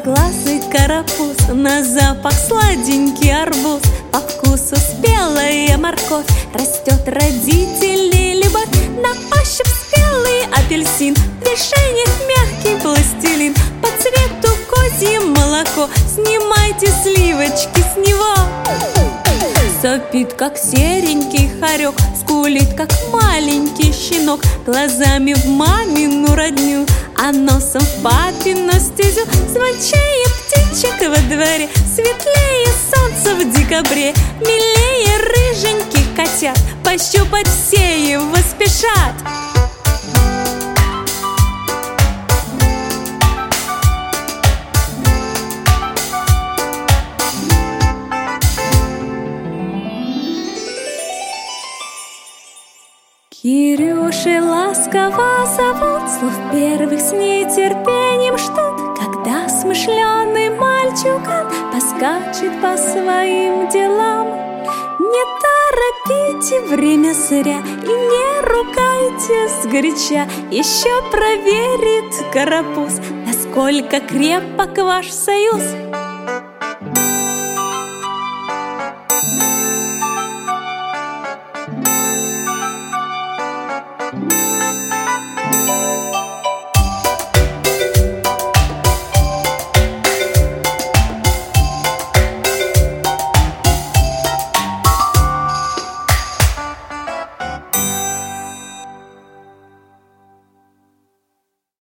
голубоглазый карапуз, на запах сладенький арбуз, по вкусу спелая морковь. Растет родителей любовь, на ощупь спелый апельсин, в движениях мягкий пластилин, по цвету козье молоко. Снимайте сливочки с него. Сопит, как серенький хорек, скулит, как маленький щенок, глазами в мамину родню, а носом в папину стезю. Звончее птичек во дворе, светлее солнца в декабре, милее рыженьких котят, пощупать все его спешат. Кирюшей ласково зовут, слов первых с нетерпением ждут, когда смышленый мальчуган поскачет по своим делам. Не торопите время зря и не ругайте сгоряча, еще проверит карапуз, насколько крепок ваш союз.